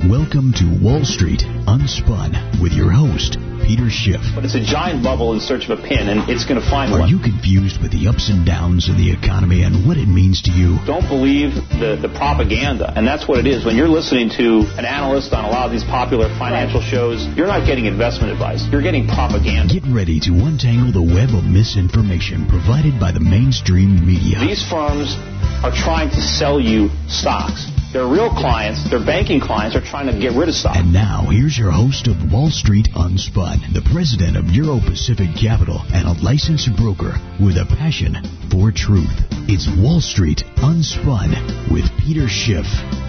Welcome to Wall Street Unspun with your host, Peter Schiff. But it's a giant bubble in search of a pin, and it's going to find one. Are you confused with the ups and downs of the economy and what it means to you? Don't believe the propaganda, and that's what it is. When you're listening to an analyst on a lot of these popular financial shows, you're not getting investment advice. You're getting propaganda. Get ready to untangle the web of misinformation provided by the mainstream media. These firms are trying to sell you stocks. Their real clients, their banking clients, are trying to get rid of stock. And now, here's your host of Wall Street Unspun, the president of Euro Pacific Capital and a licensed broker with a passion for truth. It's Wall Street Unspun with Peter Schiff.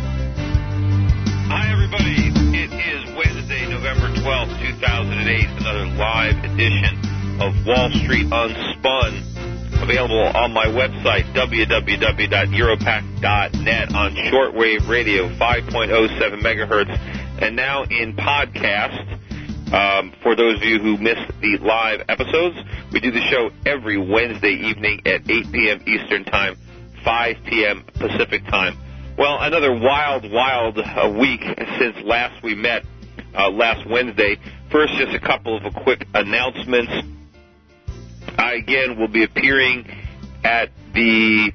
Hi, everybody. It is Wednesday, November 12th, 2008, another live edition of Wall Street Unspun. Available on my website, www.europac.net, on shortwave radio, 5.07 megahertz, and now in podcast. For those of you who missed the live episodes, we do the show every Wednesday evening at 8 p.m. Eastern Time, 5 p.m. Pacific Time. Well, another wild week since last we met last Wednesday. First, just a couple of quick announcements. I, again, will be appearing at the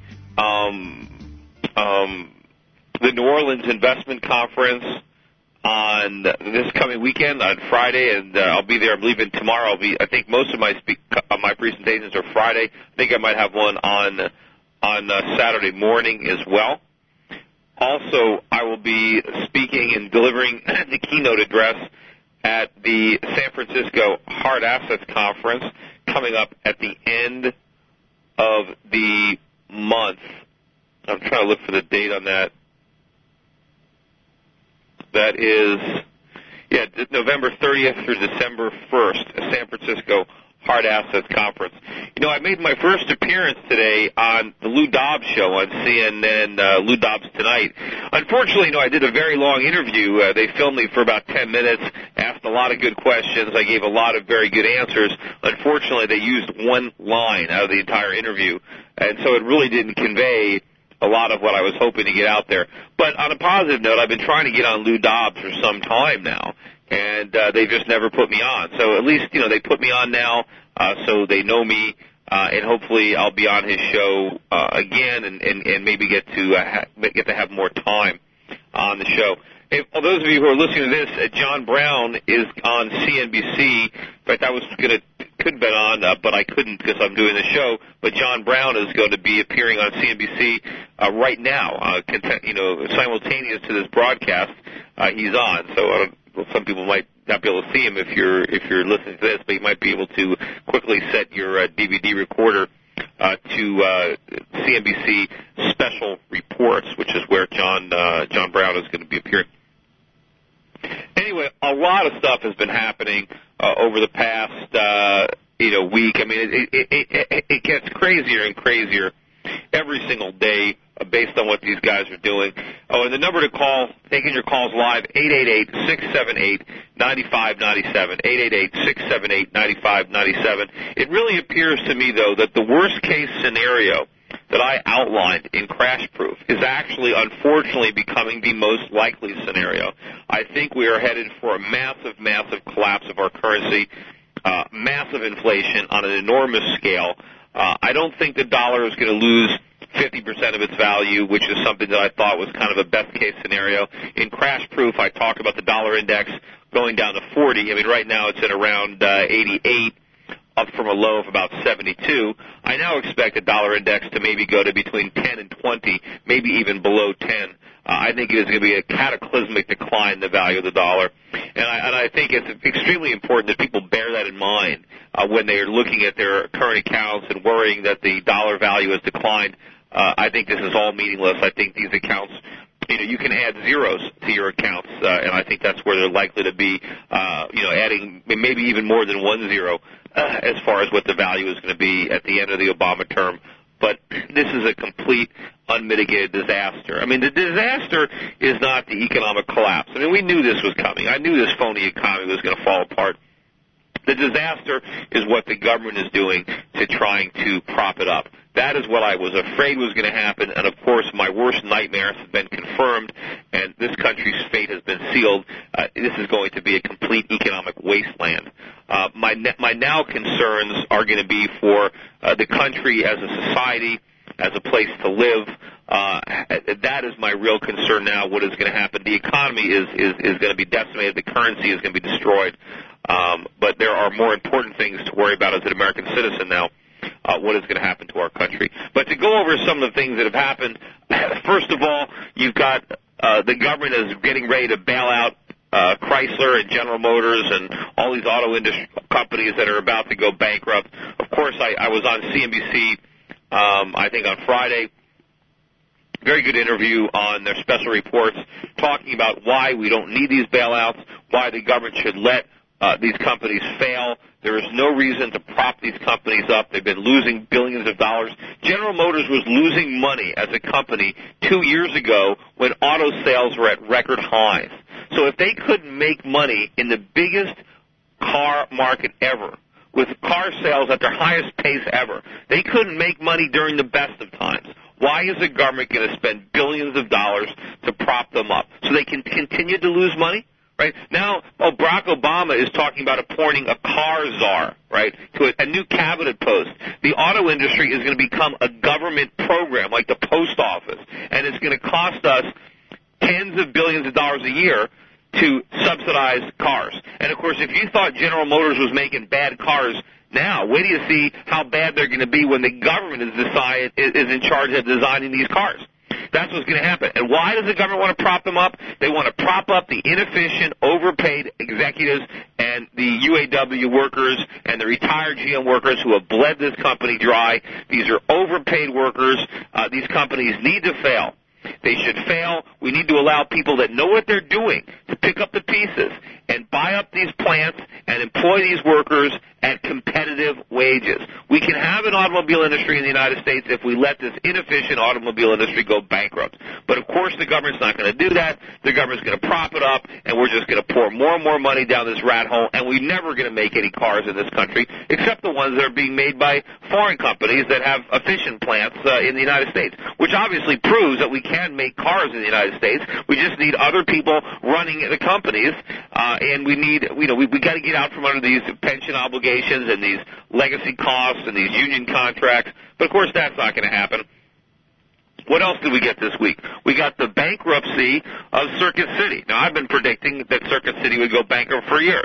New Orleans Investment Conference on this coming weekend, on Friday, and I'll be there. I'm leaving tomorrow. I think most of my presentations are Friday. I think I might have one on Saturday morning as well. Also, I will be speaking and delivering the keynote address at the San Francisco Hard Assets Conference coming up at the end of the month. I'm trying to look for the date on that. That is, November 30th through December 1st, San Francisco Hard Assets Conference. You know, I made my first appearance today on the Lou Dobbs show on CNN, Lou Dobbs Tonight. Unfortunately, I did a very long interview. They filmed me for about 10 minutes, asked a lot of good questions. I gave a lot of very good answers. Unfortunately, they used one line out of the entire interview, and so it really didn't convey a lot of what I was hoping to get out there. But on a positive note, I've been trying to get on Lou Dobbs for some time now, and they just never put me on. So at least, they put me on now, so they know me, and hopefully I'll be on his show again and maybe get to have more time on the show. If, well, those of you who are listening to this, John Brown is on CNBC. In fact, I was could have been on, but I couldn't because I'm doing the show. But John Brown is going to be appearing on CNBC right now, simultaneous to this broadcast. He's on, so some people might not be able to see him if you're listening to this, but you might be able to quickly set your DVD recorder to CNBC Special Reports, which is where John Brown is going to be appearing. Anyway, a lot of stuff has been happening over the past week. I mean, it gets crazier and crazier every single day based on what these guys are doing. Oh, and the number to call, taking your calls live, 888-678-9597, 888-678-9597. It really appears to me, though, that the worst-case scenario that I outlined in Crash Proof is actually, unfortunately, becoming the most likely scenario. I think we are headed for a massive collapse of our currency, massive inflation on an enormous scale. I don't think the dollar is going to lose 50% of its value, which is something that I thought was kind of a best-case scenario. In Crash Proof, I talk about the dollar index going down to 40. I mean, right now it's at around 88, up from a low of about 72. I now expect the dollar index to maybe go to between 10 and 20, maybe even below 10. I think it is going to be a cataclysmic decline in the value of the dollar. And I think it's extremely important that people bear that in mind when they are looking at their current accounts and worrying that the dollar value has declined. I think this is all meaningless. I think these accounts, you can add zeros to your accounts, and I think that's where they're likely to be, adding maybe even more than 1 zero as far as what the value is going to be at the end of the Obama term. But this is a complete unmitigated disaster. I mean, the disaster is not the economic collapse. I mean, we knew this was coming. I knew this phony economy was going to fall apart. The disaster is what the government is doing to trying to prop it up. That is what I was afraid was going to happen, and of course my worst nightmares have been confirmed, and this country's fate has been unsealed, this is going to be a complete economic wasteland. My now concerns are going to be for the country as a society, as a place to live. That is my real concern now. What is going to happen? The economy is going to be decimated. The currency is going to be destroyed. But there are more important things to worry about as an American citizen now. What is going to happen to our country? But to go over some of the things that have happened, first of all, you've got the government is getting ready to bail out Chrysler and General Motors and all these auto industry companies that are about to go bankrupt. Of course, I was on CNBC, I think on Friday. Very good interview on their special reports talking about why we don't need these bailouts, why the government should let these companies fail. There is no reason to prop these companies up. They've been losing billions of dollars. General Motors was losing money as a company 2 years ago when auto sales were at record highs. So if they couldn't make money in the biggest car market ever, with car sales at their highest pace ever, they couldn't make money during the best of times. Why is the government going to spend billions of dollars to prop them up? So they can continue to lose money? Right? Now, Barack Obama is talking about appointing a car czar, right, to a new cabinet post. The auto industry is going to become a government program like the post office, and it's going to cost us tens of billions of dollars a year to subsidize cars. And, of course, if you thought General Motors was making bad cars now, wait till you see how bad they're going to be when the government is in charge of designing these cars. That's what's going to happen. And why does the government want to prop them up? They want to prop up the inefficient, overpaid executives and the UAW workers and the retired GM workers who have bled this company dry. These are overpaid workers. These companies need to fail. They should fail. We need to allow people that know what they're doing to pick up the pieces and buy up these plants and employ these workers at competitive wages. We can have an automobile industry in the United States if we let this inefficient automobile industry go bankrupt. But, of course, the government's not going to do that. The government's going to prop it up, and we're just going to pour more and more money down this rat hole, and we're never going to make any cars in this country except the ones that are being made by foreign companies that have efficient plants in the United States, which obviously proves that we can make cars in the United States. We just need other people running the companies, and we need, we got to get out from under these pension obligations and these legacy costs and these union contracts. But, of course, that's not going to happen. What else did we get this week? We got the bankruptcy of Circuit City. Now, I've been predicting that Circuit City would go bankrupt for years.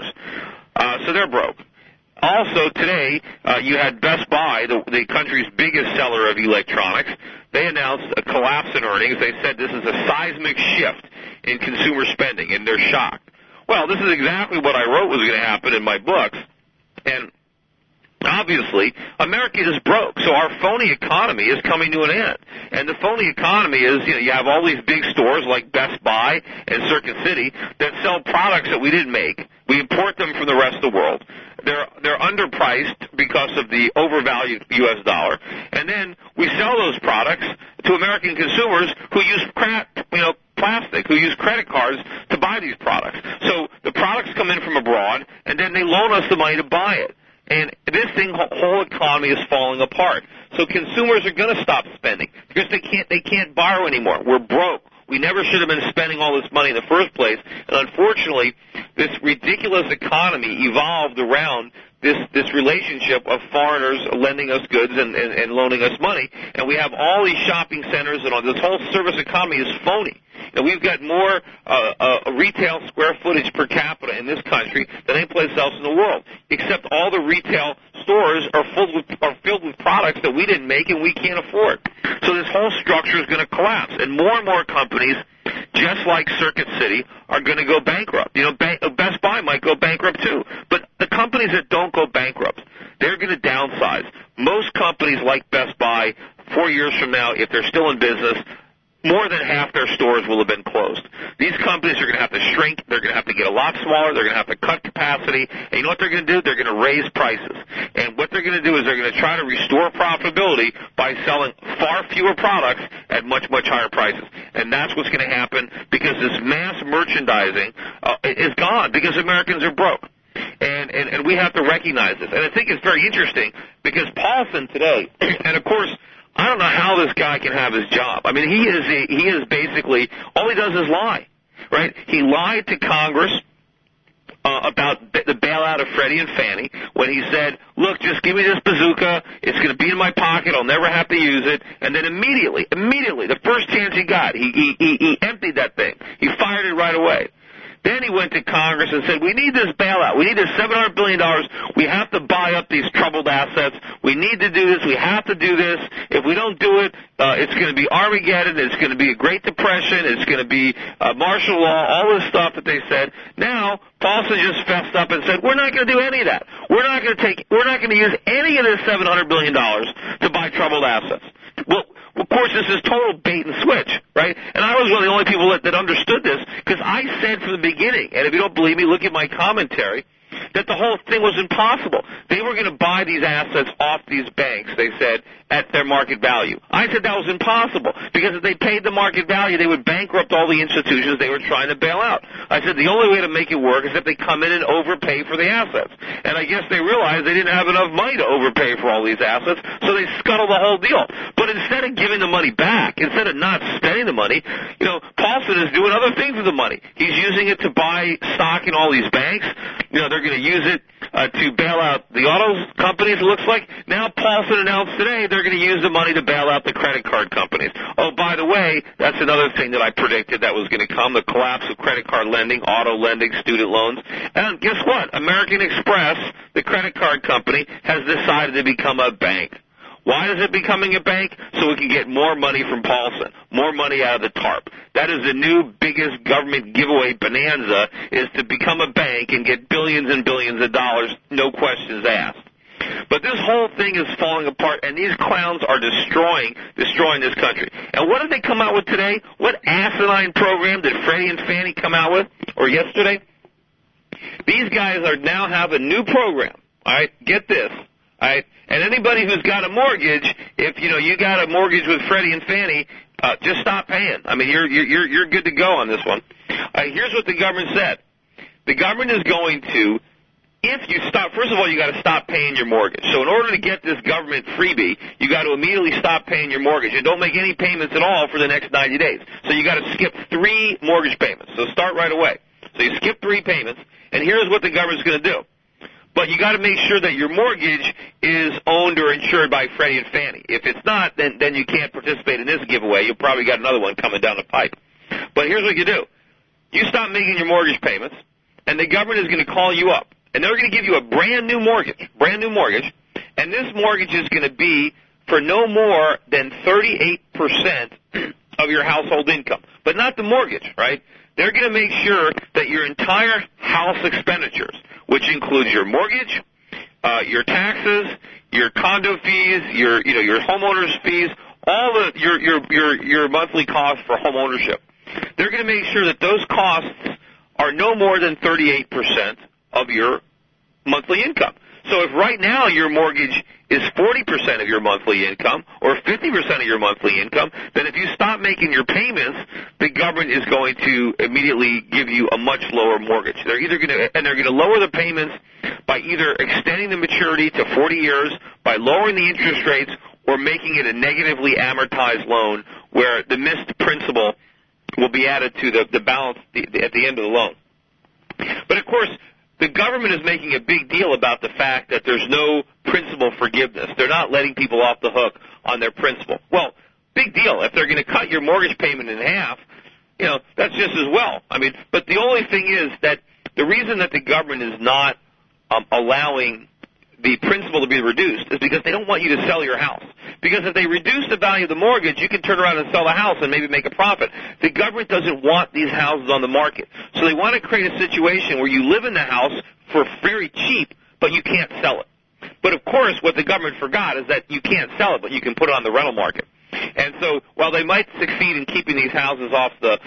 So they're broke. Also, today, you had Best Buy, the country's biggest seller of electronics. They announced a collapse in earnings. They said this is a seismic shift in consumer spending, and they're shocked. Well, this is exactly what I wrote was going to happen in my books. And obviously, America is broke, so our phony economy is coming to an end. And the phony economy is, you have all these big stores like Best Buy and Circuit City that sell products that we didn't make. We import them from the rest of the world. They're underpriced because of the overvalued U.S. dollar. And then we sell those products to American consumers who use plastic, who use credit cards to buy these products. So the products come in from abroad, and then they loan us the money to buy it. And this whole economy is falling apart. So consumers are going to stop spending because they can't borrow anymore. We're broke. We never should have been spending all this money in the first place. And unfortunately, this ridiculous economy evolved around this relationship of foreigners lending us goods and loaning us money. And we have all these shopping centers, and all this whole service economy is phony. And we've got more retail square footage per capita in this country than any place else in the world, except all the retail stores are filled with products that we didn't make and we can't afford. So this whole structure is going to collapse, and more companies, just like Circuit City, are going to go bankrupt. Best Buy might go bankrupt too. But the companies that don't go bankrupt, they're going to downsize. Most companies like Best Buy, 4 years from now, if they're still in business, more than half their stores will have been closed. These companies are going to have to shrink. They're going to have to get a lot smaller. They're going to have to cut capacity. And you know what they're going to do? They're going to raise prices. And what they're going to do is they're going to try to restore profitability by selling far fewer products at much higher prices. And that's what's going to happen because this mass merchandising is gone because Americans are broke. And we have to recognize this. And I think it's very interesting because Paulson today, and of course, I don't know how this guy can have his job. I mean, he is basically, all he does is lie. right? He lied to Congress about the bailout of Freddie and Fannie when he said, look, just give me this bazooka, it's going to be in my pocket, I'll never have to use it, and then immediately, the first chance he got, he emptied that thing. He fired it right away. Then he went to Congress and said, we need this bailout. We need this $700 billion. We have to buy up these troubled assets. We need to do this. We have to do this. If we don't do it, it's going to be Armageddon. It's going to be a Great Depression. It's going to be martial law, all this stuff that they said. Now, Paulson just fessed up and said, we're not going to do any of that. We're not going to use any of this $700 billion to buy troubled assets. Well, of course, this is total bait and switch, right? And I was one of the only people that understood this, because I said from the beginning, and if you don't believe me, look at my commentary, that the whole thing was impossible. They were going to buy these assets off these banks, they said, at their market value. I said that was impossible, because if they paid the market value, they would bankrupt all the institutions they were trying to bail out. I said the only way to make it work is if they come in and overpay for the assets. And I guess they realized they didn't have enough money to overpay for all these assets, so they scuttled the whole deal. But instead of giving the money back, instead of not spending the money, Paulson is doing other things with the money. He's using it to buy stock in all these banks. They're going to use it to bail out the auto companies, it looks like. Now Paulson announced today they're going to use the money to bail out the credit card companies. Oh, by the way, that's another thing that I predicted that was going to come, the collapse of credit card lending, auto lending, student loans. And guess what? American Express, the credit card company, has decided to become a bank. Why is it becoming a bank? So we can get more money from Paulson, more money out of the TARP. That is the new biggest government giveaway bonanza, is to become a bank and get billions and billions of dollars, no questions asked. But this whole thing is falling apart, and these clowns are destroying this country. And what did they come out with today? What asinine program did Freddie and Fannie come out with, or yesterday? These guys now have a new program. All right, get this. All right, and anybody who's got a mortgage, if you got a mortgage with Freddie and Fannie, just stop paying. I mean, you're good to go on this one. Here's what the government said. The government is going to, if you stop, first of all, you got to stop paying your mortgage. So in order to get this government freebie, you got to immediately stop paying your mortgage and don't make any payments at all for the next 90 days. So you got to skip 3 mortgage payments. So start right away. So you skip 3 payments, and here's what the government's going to do. But you got to make sure that your mortgage is owned or insured by Freddie and Fannie. If it's not, then you can't participate in this giveaway. You'll probably got another one coming down the pipe. But here's what you do. You stop making your mortgage payments, and the government is going to call you up. And they're going to give you a brand new mortgage, and this mortgage is going to be for no more than 38% of your household income. But not the mortgage, right? They're going to make sure that your entire house expenditures, which includes your mortgage, your taxes, your condo fees, your homeowner's fees, all your monthly costs for home ownership. They're going to make sure that those costs are no more than 38% of your monthly income. So if right now your mortgage is 40% of your monthly income or 50% of your monthly income, then if you stop making your payments, the government is going to immediately give you a much lower mortgage. They're going to lower the payments by either extending the maturity to 40 years, by lowering the interest rates, or making it a negatively amortized loan where the missed principal will be added to the balance at the end of the loan. But of course, the government is making a big deal about the fact that there's no principal forgiveness. They're not letting people off the hook on their principal. Well, big deal. If they're going to cut your mortgage payment in half, that's just as well. I mean, but the only thing is that the reason that the government is not allowing the principal to be reduced is because they don't want you to sell your house. Because if they reduce the value of the mortgage, you can turn around and sell the house and maybe make a profit. The government doesn't want these houses on the market. So they want to create a situation where you live in the house for very cheap, but you can't sell it. But of course, what the government forgot is that you can't sell it, but you can put it on the rental market. And so while they might succeed in keeping these houses off the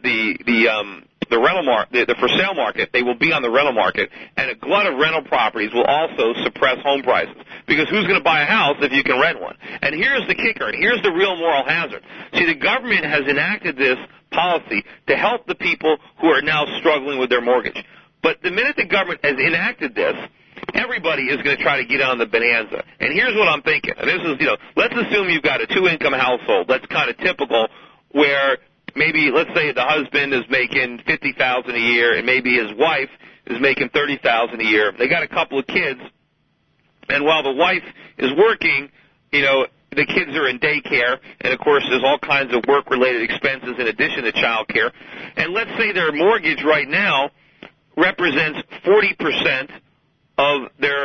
rental market, the for sale market, they will be on the rental market, and a glut of rental properties will also suppress home prices. Because who's going to buy a house if you can rent one? And here's the kicker, and here's the real moral hazard. See, the government has enacted this policy to help the people who are now struggling with their mortgage. But the minute the government has enacted this, everybody is going to try to get on the bonanza. And here's what I'm thinking. And this is, let's assume you've got a 2-income household. That's kind of typical, where maybe, let's say the husband is making $50,000 a year, and maybe his wife is making $30,000 a year. They got a couple of kids, and while the wife is working, the kids are in daycare, and of course there's all kinds of work-related expenses in addition to child care. And let's say their mortgage right now represents 40% of their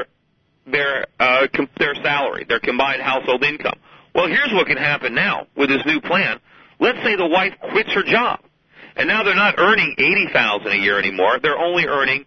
salary, their combined household income. Well, here's what can happen now with this new plan. Let's say the wife quits her job, and now they're not earning $80,000 a year anymore. They're only earning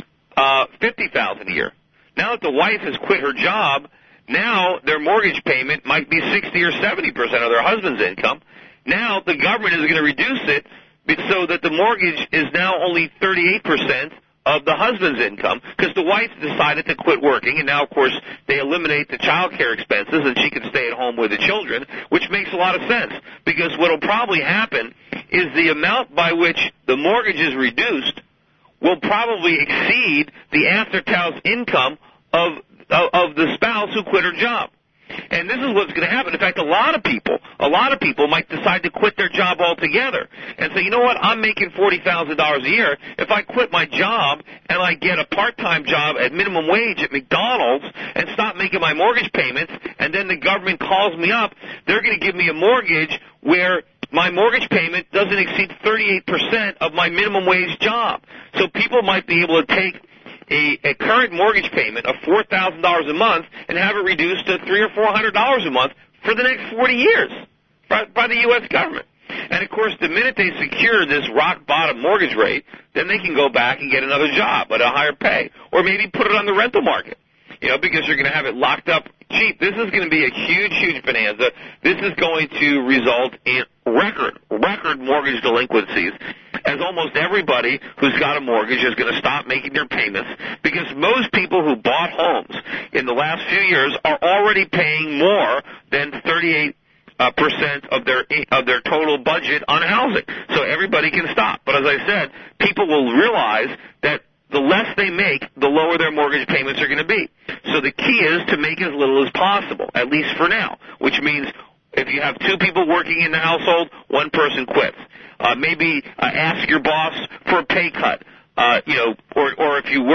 $50,000 a year. Now that the wife has quit her job, now their mortgage payment might be 60 or 70% of their husband's income. Now the government is going to reduce it so that the mortgage is now only 38% of the husband's income, because the wife decided to quit working, and now, of course, they eliminate the child care expenses, and she can stay at home with the children, which makes a lot of sense, because what will probably happen is the amount by which the mortgage is reduced will probably exceed the after-tax income of the spouse who quit her job. And this is what's going to happen. In fact, a lot of people might decide to quit their job altogether and say, you know what, I'm making $40,000 a year. If I quit my job and I get a part-time job at minimum wage at McDonald's and stop making my mortgage payments, and then the government calls me up, they're going to give me a mortgage where my mortgage payment doesn't exceed 38% of my minimum wage job. So people might be able to take a current mortgage payment of $4,000 a month and have it reduced to $300 or $400 a month for the next 40 years by the U.S. government. And, of course, the minute they secure this rock-bottom mortgage rate, then they can go back and get another job at a higher pay, or maybe put it on the rental market, because you're going to have it locked up cheap. This is going to be a huge, huge bonanza. This is going to result in record mortgage delinquencies, as almost everybody who's got a mortgage is going to stop making their payments, because most people who bought homes in the last few years are already paying more than 38% of their total budget on housing. So everybody can stop. But as I said, people will realize that the less they make, the lower their mortgage payments are going to be. So the key is to make as little as possible, at least for now, which means if you have two people working in the household, one person quits. Maybe ask your boss for a pay cut. Or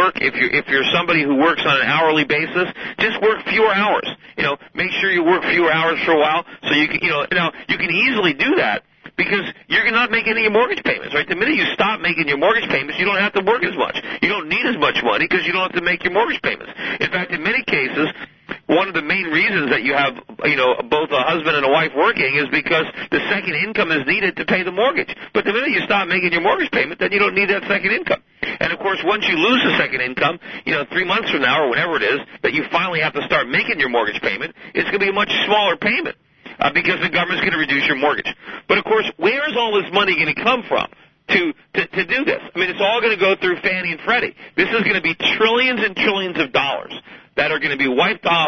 if you're somebody who works on an hourly basis, just work fewer hours. Make sure you work fewer hours for a while, so you can, you can easily do that, because you're not making any of your mortgage payments, right? The minute you stop making your mortgage payments, you don't have to work as much. You don't need as much money because you don't have to make your mortgage payments. In fact, in many cases, one of the main reasons that you have, both a husband and a wife working is because the second income is needed to pay the mortgage. But the minute you stop making your mortgage payment, then you don't need that second income. And, of course, once you lose the second income, 3 months from now or whenever it is that you finally have to start making your mortgage payment, it's going to be a much smaller payment. Because the government's going to reduce your mortgage. But, of course, where is all this money going to come from to do this? I mean, it's all going to go through Fannie and Freddie. This is going to be trillions and trillions of dollars that are going to be wiped off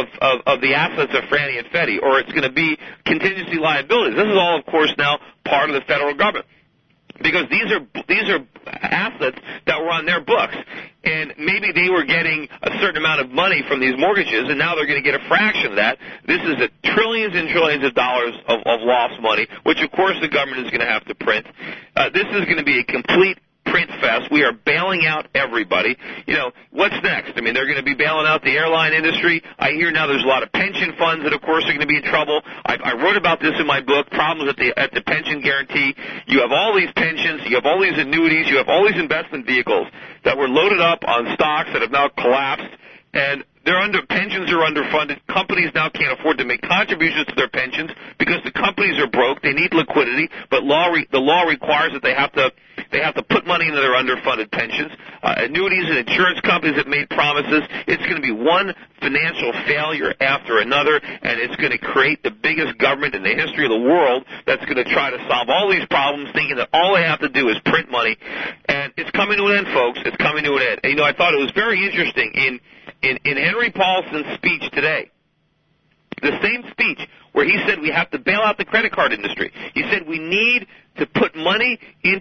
of the assets of Fannie and Freddie, or it's going to be contingency liabilities. This is all, of course, now part of the federal government, because these are assets that were on their books, and maybe they were getting a certain amount of money from these mortgages, and now they're going to get a fraction of that. This is trillions and trillions of dollars of lost money, which, of course, the government is going to have to print. This is going to be a complete print fest. We are bailing out everybody. What's next? I mean, they're going to be bailing out the airline industry. I hear now there's a lot of pension funds that, of course, are going to be in trouble. I wrote about this in my book, Problems at the Pension Guarantee. You have all these pensions, you have all these annuities, you have all these investment vehicles that were loaded up on stocks that have now collapsed, and pensions are underfunded. Companies now can't afford to make contributions to their pensions because the companies are broke. They need liquidity, but the law requires that they have to put money into their underfunded pensions. Annuities and insurance companies have made promises. It's going to be one financial failure after another, and it's going to create the biggest government in the history of the world that's going to try to solve all these problems, thinking that all they have to do is print money. And it's coming to an end, folks. It's coming to an end. And, I thought it was very interesting in Henry Paulson's speech today, the same speech where he said we have to bail out the credit card industry. He said we need to put money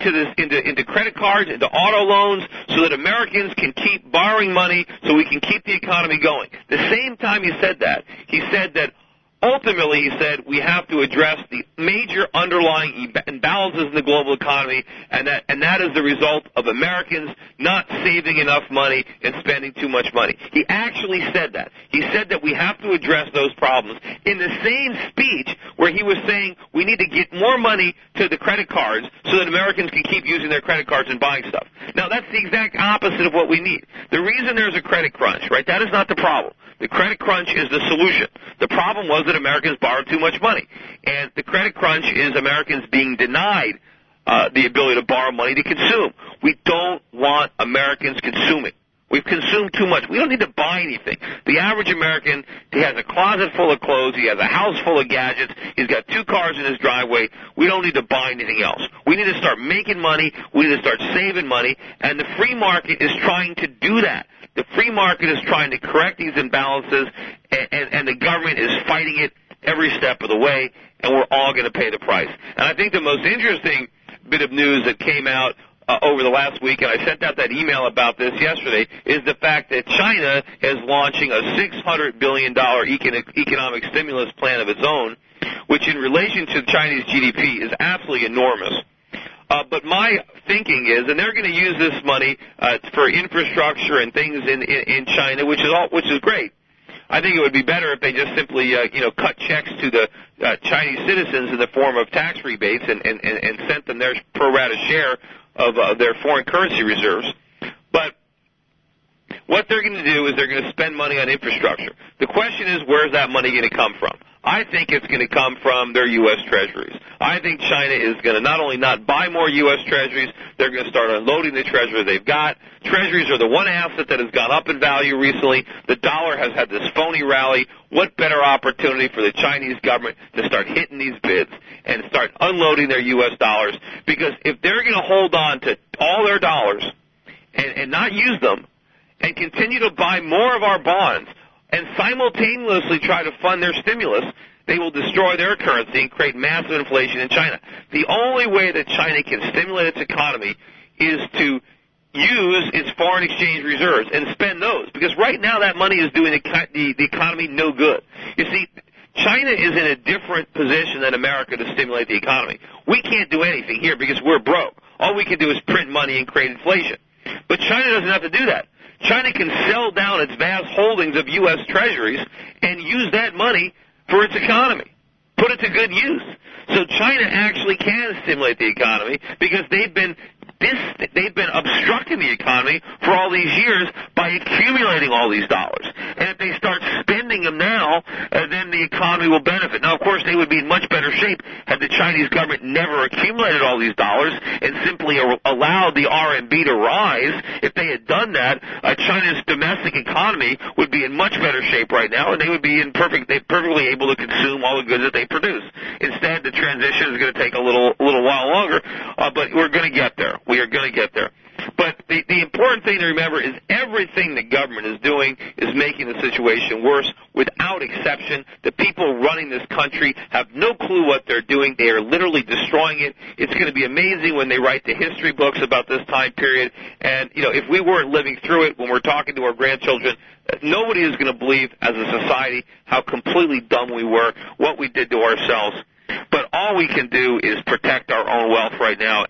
into credit cards, into auto loans, so that Americans can keep borrowing money so we can keep the economy going. The same time he said that ultimately, he said, we have to address the major underlying imbalances in the global economy, and that is the result of Americans not saving enough money and spending too much money. He actually said that. He said that we have to address those problems in the same speech where he was saying we need to get more money to the credit cards so that Americans can keep using their credit cards and buying stuff. Now, that's the exact opposite of what we need. The reason there's a credit crunch, right, that is not the problem. The credit crunch is the solution. The problem was that Americans borrowed too much money. And the credit crunch is Americans being denied the ability to borrow money to consume. We don't want Americans consuming. We've consumed too much. We don't need to buy anything. The average American, he has a closet full of clothes. He has a house full of gadgets. He's got 2 cars in his driveway. We don't need to buy anything else. We need to start making money. We need to start saving money. And the free market is trying to do that. The free market is trying to correct these imbalances, and the government is fighting it every step of the way, and we're all going to pay the price. And I think the most interesting bit of news that came out over the last week, and I sent out that email about this yesterday, is the fact that China is launching a $600 billion economic stimulus plan of its own, which in relation to Chinese GDP is absolutely enormous. But my thinking is, and they're going to use this money for infrastructure and things in China, which is great. I think it would be better if they just simply cut checks to the Chinese citizens in the form of tax rebates and sent them their pro rata share of their foreign currency reserves. But what they're going to do is they're going to spend money on infrastructure. The question is, where's that money going to come from? I think it's going to come from their U.S. treasuries. I think China is going to not only not buy more U.S. treasuries, they're going to start unloading the treasury they've got. Treasuries are the one asset that has gone up in value recently. The dollar has had this phony rally. What better opportunity for the Chinese government to start hitting these bids and start unloading their U.S. dollars? Because if they're going to hold on to all their dollars and not use them and continue to buy more of our bonds, and simultaneously try to fund their stimulus, they will destroy their currency and create massive inflation in China. The only way that China can stimulate its economy is to use its foreign exchange reserves and spend those, because right now that money is doing the economy no good. You see, China is in a different position than America to stimulate the economy. We can't do anything here because we're broke. All we can do is print money and create inflation. But China doesn't have to do that. China can sell down its vast holdings of U.S. treasuries and use that money for its economy, put it to good use. So China actually can stimulate the economy because they've been obstructing the economy for all these years by accumulating all these dollars. And if they start spending them now, then the economy will benefit. Now, of course, they would be in much better shape had the Chinese government never accumulated all these dollars and simply allowed the RMB to rise. If they had done that, China's domestic economy would be in much better shape right now, and they would be perfectly able to consume all the goods that they produce. Instead, the transition is going to take a little while longer, but we're going to get there. We are going to get there. But the important thing to remember is everything the government is doing is making the situation worse without exception. The people running this country have no clue what they're doing. They are literally destroying it. It's going to be amazing when they write the history books about this time period. And, if we weren't living through it when we're talking to our grandchildren, nobody is going to believe as a society how completely dumb we were, what we did to ourselves. But all we can do is protect our own wealth right now,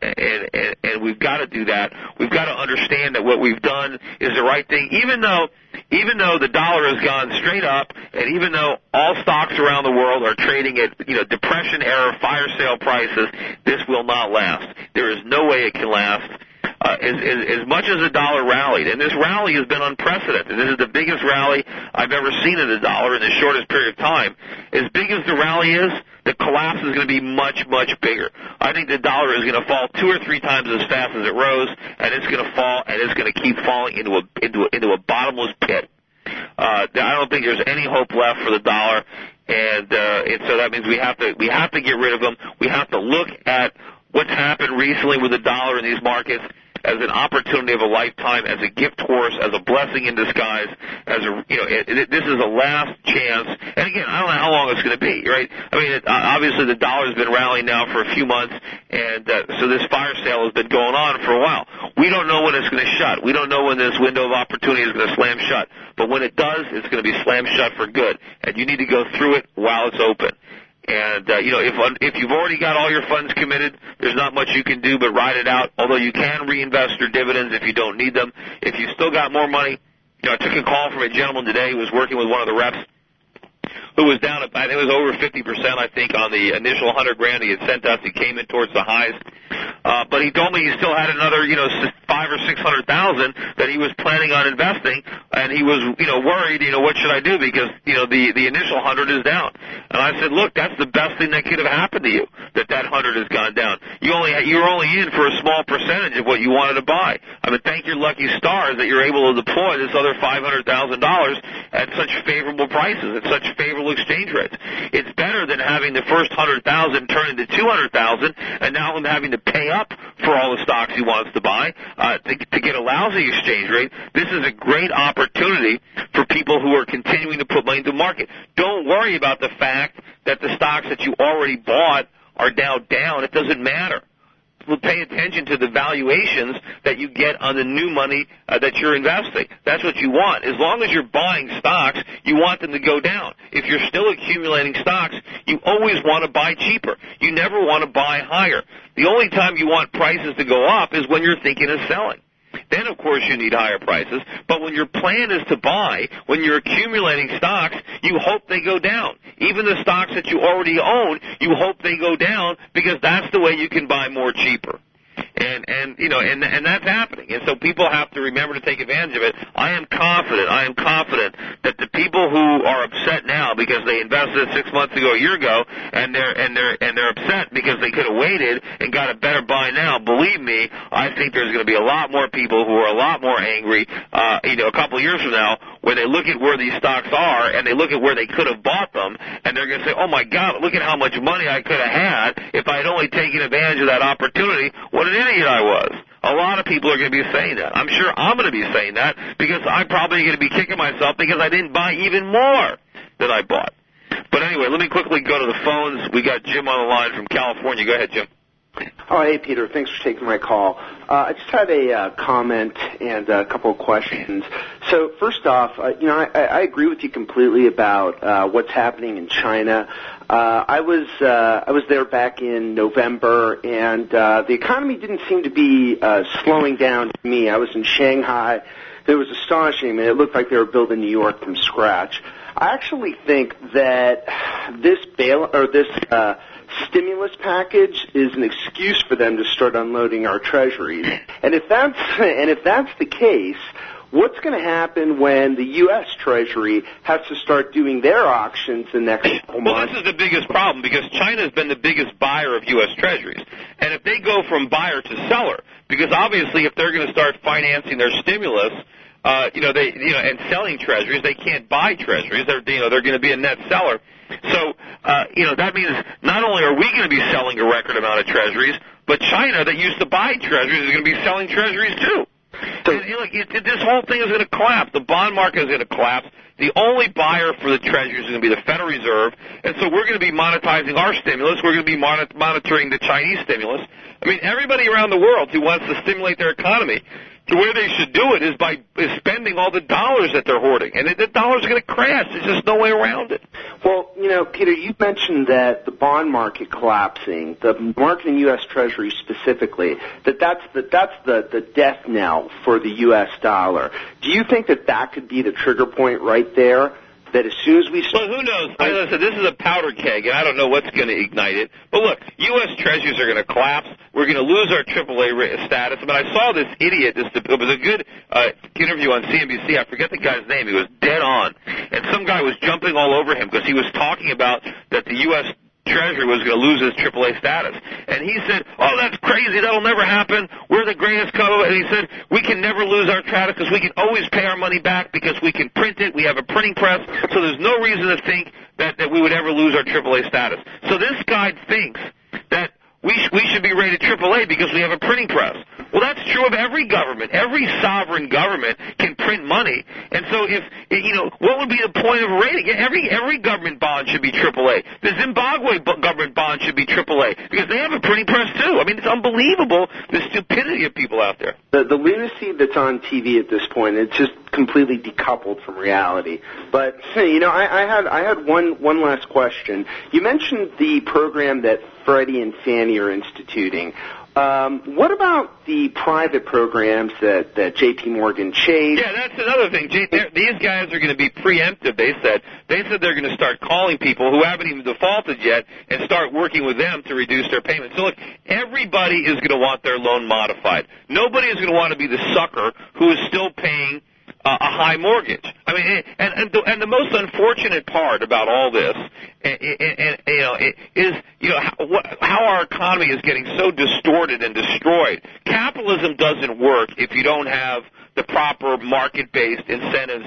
and we've got to do that. We've got to understand that what we've done is the right thing, even though the dollar has gone straight up, and even though all stocks around the world are trading at depression-era fire sale prices. This will not last. There is no way it can last. As much as the dollar rallied, and this rally has been unprecedented. This is the biggest rally I've ever seen in the dollar in the shortest period of time. As big as the rally is, the collapse is going to be much, much bigger. I think the dollar is going to fall 2 or 3 times as fast as it rose, and it's going to fall, and it's going to keep falling into a bottomless pit. I don't think there's any hope left for the dollar, and so that means we have to get rid of them. We have to look at what's happened recently with the dollar in these markets as an opportunity of a lifetime, as a gift horse, as a blessing in disguise, as a, this is a last chance. And again, I don't know how long it's going to be, right? I mean, obviously the dollar's been rallying now for a few months, and so this fire sale has been going on for a while. We don't know when it's going to shut. We don't know when this window of opportunity is going to slam shut. But when it does, it's going to be slammed shut for good. And you need to go through it while it's open. And, if you've already got all your funds committed, there's not much you can do but ride it out, although you can reinvest your dividends if you don't need them. If you still got more money, I took a call from a gentleman today who was working with one of the reps who was down at, I think it was over 50%, I think, on the initial $100,000 he had sent us. He came in towards the highs. But he told me he still had another, $500,000 or $600,000 that he was planning on investing, and he was, worried, what should I do? Because, the initial 100 is down. And I said, look, that's the best thing that could have happened to you, that 100 has gone down. You're only in for a small percentage of what you wanted to buy. I mean, thank your lucky stars that you're able to deploy this other $500,000 at such favorable prices, at such favorable exchange rates. It's better than having the first 100,000 turn into 200,000, and now him having to pay up for all the stocks he wants to buy to get a lousy exchange rate. This is a great opportunity for people who are continuing to put money into the market. Don't worry about the fact that the stocks that you already bought are now down. It doesn't matter. Well, pay attention to the valuations that you get on the new money that you're investing. That's what you want. As long as you're buying stocks, you want them to go down. If you're still accumulating stocks, you always want to buy cheaper. You never want to buy higher. The only time you want prices to go up is when you're thinking of selling. Then, of course, you need higher prices. But when your plan is to buy, when you're accumulating stocks, you hope they go down. Even the stocks that you already own, you hope they go down because that's the way you can buy more cheaper. And that's happening. And so people have to remember to take advantage of it. I am confident that the people who are upset now because they invested 6 months ago, a year ago, and they're upset because they could have waited and got a better buy now, believe me, I think there's going to be a lot more people who are a lot more angry, a couple of years from now, when they look at where these stocks are and they look at where they could have bought them, and they're going to say, oh my God, look at how much money I could have had if I had only taken advantage of that opportunity. What an idiot I was. A lot of people are going to be saying that. I'm sure I'm going to be saying that because I'm probably going to be kicking myself because I didn't buy even more than I bought. But anyway, let me quickly go to the phones. We got Jim on the line from California. Go ahead, Jim. Oh, hey, Peter. Thanks for taking my call. I just had a comment and a couple of questions. So first off, I agree with you completely about what's happening in China. I was there back in November, and the economy didn't seem to be slowing down to me. I was in Shanghai. It was astonishing. I mean, it looked like they were building New York from scratch. I actually think that this stimulus package is an excuse for them to start unloading our treasuries. And if that's the case, what's going to happen when the U.S. Treasury has to start doing their auctions the next couple months? Well, this is the biggest problem because China has been the biggest buyer of U.S. Treasuries. And if they go from buyer to seller, because obviously if they're going to start financing their stimulus, and selling treasuries, they can't buy treasuries. They're going to be a net seller. So, that means not only are we going to be selling a record amount of treasuries, but China that used to buy treasuries is going to be selling treasuries too. So, this whole thing is going to collapse. The bond market is going to collapse. The only buyer for the treasuries is going to be the Federal Reserve, and so we're going to be monetizing our stimulus. We're going to be monitoring the Chinese stimulus. I mean, everybody around the world who wants to stimulate their economy, the way they should do it is by spending all the dollars that they're hoarding. And the dollars are going to crash. There's just no way around it. Well, Peter, you mentioned that the bond market collapsing, the market in U.S. Treasury specifically, that's the death knell for the U.S. dollar. Do you think that could be the trigger point right there? That as soon as we start... Well, who knows? Listen, this is a powder keg, and I don't know what's going to ignite it. But look, U.S. Treasuries are going to collapse. We're going to lose our AAA status. But I saw this idiot. It was a good interview on CNBC. I forget the guy's name. He was dead on. And some guy was jumping all over him because he was talking about that the U.S. Treasury was going to lose its AAA status. And he said, oh, that's crazy. That'll never happen. We're the greatest co. And he said, we can never lose our status because we can always pay our money back because we can print it. We have a printing press. So there's no reason to think that we would ever lose our AAA status. So this guy thinks that we should be rated AAA because we have a printing press. Well, that's true of every government. Every sovereign government can print money. And so what would be the point of rating? Every government bond should be AAA. The Zimbabwe government bond should be AAA because they have a printing press too. I mean, it's unbelievable the stupidity of people out there. The lunacy that's on TV at this point, it's just completely decoupled from reality. But, I had one last question. You mentioned the program that Freddie and Fannie are instituting. What about the private programs that J.P. Morgan Chase? Yeah, that's another thing. These guys are going to be preemptive, they said. They said they're going to start calling people who haven't even defaulted yet and start working with them to reduce their payments. So, look, everybody is going to want their loan modified. Nobody is going to want to be the sucker who is still paying a high mortgage. I mean, and the most unfortunate part about all this, is how our economy is getting so distorted and destroyed. Capitalism doesn't work if you don't have the proper market-based incentives.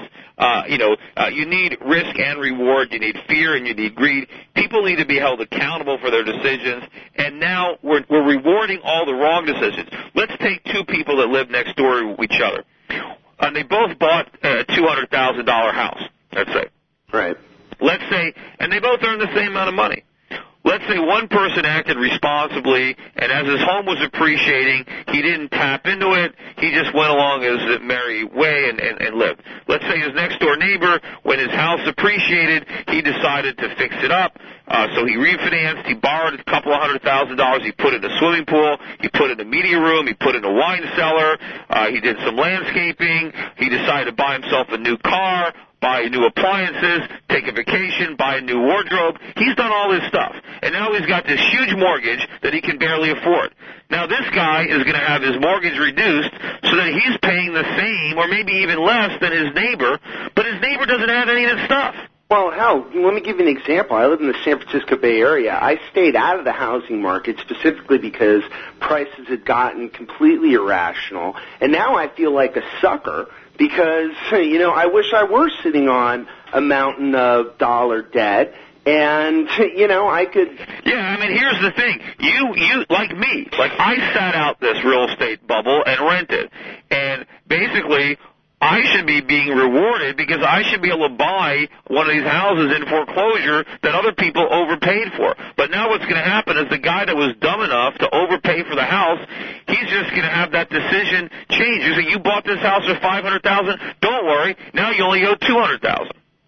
You need risk and reward. You need fear and you need greed. People need to be held accountable for their decisions. And now we're rewarding all the wrong decisions. Let's take two people that live next door to each other. And they both bought a $200,000 house, let's say. Right. Let's say, and they both earned the same amount of money. Let's say one person acted responsibly, and as his home was appreciating, he didn't tap into it. He just went along his merry way and lived. Let's say his next-door neighbor, when his house appreciated, he decided to fix it up. So he refinanced. He borrowed a couple of $100,000. He put it in a swimming pool. He put it in a media room. He put it in a wine cellar. He did some landscaping. He decided to buy himself a new car, buy new appliances, take a vacation, buy a new wardrobe. He's done all this stuff. And now he's got this huge mortgage that he can barely afford. Now this guy is going to have his mortgage reduced so that he's paying the same or maybe even less than his neighbor, but his neighbor doesn't have any of this stuff. Well, hell, let me give you an example. I live in the San Francisco Bay Area. I stayed out of the housing market specifically because prices had gotten completely irrational, and now I feel like a sucker because, I wish I were sitting on a mountain of dollar debt, and, I could... Yeah, I mean, here's the thing. You like me, I sat out this real estate bubble and rented, and basically I should be being rewarded because I should be able to buy one of these houses in foreclosure that other people overpaid for. But now what's going to happen is the guy that was dumb enough to overpay for the house, he's just going to have that decision changed. You say, you bought this house for $500,000? Don't worry, now you only owe $200,000.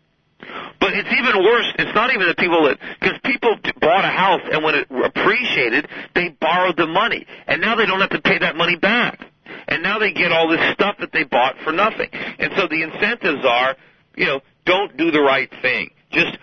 But it's even worse. It's not even the people because people bought a house and when it appreciated, they borrowed the money. And now they don't have to pay that money back. And now they get all this stuff that they bought for nothing. And so the incentives are, don't do the right thing. Just